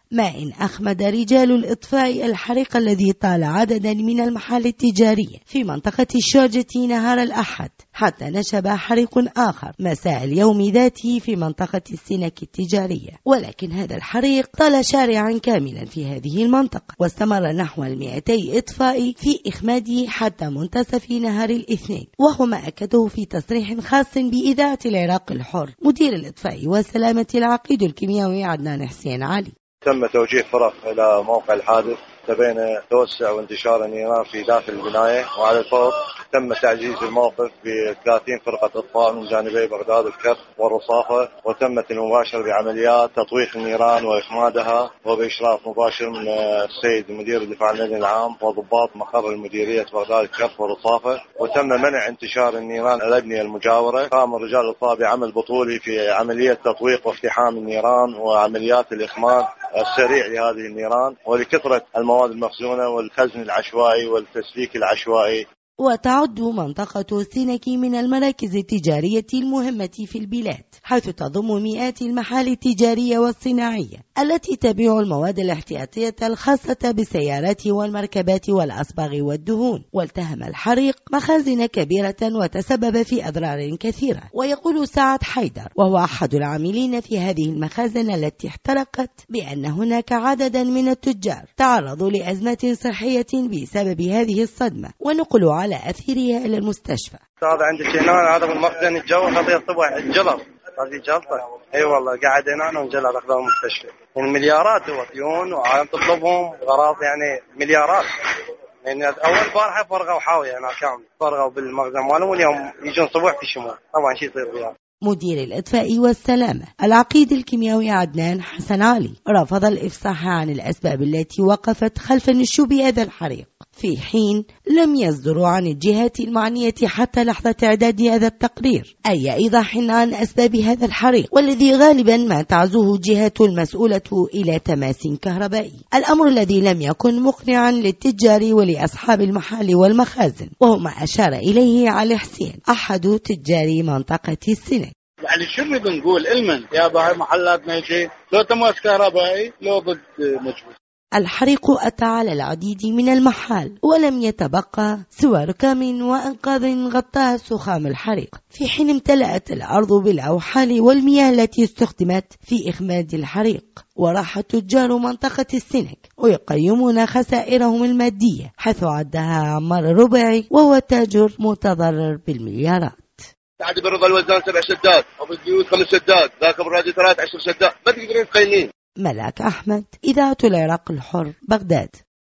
ما إن أخمد رجال الإطفاء الحريق الذي طال عددا من المحال التجارية في منطقة الشارجة نهار الأحد، حتى نشب حريق آخر مساء اليوم ذاته في منطقة السنك التجارية. ولكن هذا الحريق طال شارعا كاملا في هذه المنطقة، واستمر نحو 200 إطفاء في إخماده حتى منتصف نهار الاثنين، وهو ما أكده في تصريح خاص بإذاعة العراق الحر مدير الإطفاء والسلامة العقيد الكيميائي عدنان حسين علي. تم توجيه فرق إلى موقع الحادث تبين توسع وانتشار النيران في داخل البناية، وعلى الفور تم تعزيز الموقف ب 30 فرقة إطفاء من جانبي بغداد الكرخ والرصافة، وتمت المباشرة بعمليات تطويق النيران وإخمادها وبإشراف مباشر من السيد مدير الدفاع المدني العام وضباط مقر المديرية بغداد الكرخ والرصافة، وتم منع انتشار النيران على الأبنية المجاورة. قام رجال الإطفاء بعمل بطولي في عملية تطويق واقتحام النيران وعمليات الإخماد السريع لهذه النيران، ولكثرة المواد المخزونة والخزن العشوائي والتسليك العشوائي. وتعد منطقة سينك من المراكز التجارية المهمة في البلاد، حيث تضم مئات المحال التجارية والصناعية التي تبيع المواد الاحتياطية الخاصة بالسيارات والمركبات والأصباغ والدهون. والتهم الحريق مخازن كبيرة وتسبب في أضرار كثيرة. ويقول سعد حيدر وهو أحد العاملين في هذه المخازن التي احترقت بأن هناك عددا من التجار تعرضوا لأزمات صحية بسبب هذه الصدمة، ونقلوا على أثيرها إلى المستشفى. هذا عند سينان، هذا من مخزن الجو، هذا الصبح الجلط، هذه جلطة. اي والله قاعد هنا ونجلط اخذهم المستشفى. المليارات هو ديون وعالم تطلبهم غراض، يعني مليارات. يعني اول بارحه فرغوا حاويه هنا كامل، فرغوا بالمخزن مالهم، واليوم يجون صبح في شمال. طبعا شيء يصير بها. مدير الإطفاء والسلامة العقيد الكيميائي عدنان حسن علي رفض الإفصاح عن الأسباب التي وقفت خلف نشوب هذا الحريق، في حين لم يصدروا عن الجهات المعنية حتى لحظة إعداد هذا التقرير أي إيضاح عن أسباب هذا الحريق، والذي غالبا ما تعزوه الجهات المسؤولة إلى تماس كهربائي، الأمر الذي لم يكن مقنعا للتجار ولأصحاب المحال والمخازن، وهو ما أشار إليه علي حسين أحد تجار منطقة السنك. يعني شنو بنقول المن يا باهي محلات ما يجي لو تماس كهربائي لو ضد مجبور. الحريق أتى على العديد من المحال، ولم يتبقى سوى ركام وأنقاض غطاها سخام الحريق، في حين امتلأت الأرض بالأوحال والمياه التي استخدمت في إخماد الحريق. وراح تجار منطقة السنك ويقيمون خسائرهم المادية، حيث عدها عمار الربيعي وهو تاجر متضرر بالمليارات. تعدي بالرضا الوزان 7 سداد، أبو البيوت 5 سداد، ذاك بالراديو 13 سداد، ما تقدرين تقيمين. ملاك أحمد، إذاعة العراق الحر، بغداد.